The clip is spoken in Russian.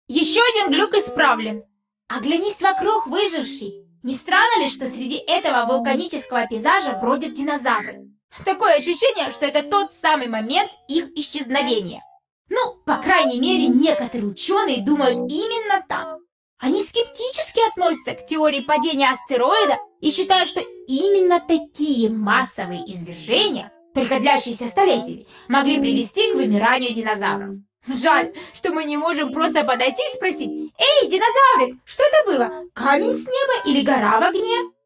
Еще один глюк исправлен. Оглянись вокруг, выживший. Не странно ли, что среди этого вулканического пейзажа бродят динозавры? Такое ощущение, что это тот самый момент их исчезновения. Ну, по крайней мере, некоторые ученые думают именно так. Они скептически относятся к теории падения астероида и считают, что именно такие массовые извержения, только длящиеся столетиями, могли привести к вымиранию динозавров. Жаль, что мы не можем просто подойти и спросить: «Эй, динозаврик, что это было? Камень с неба или гора в огне?»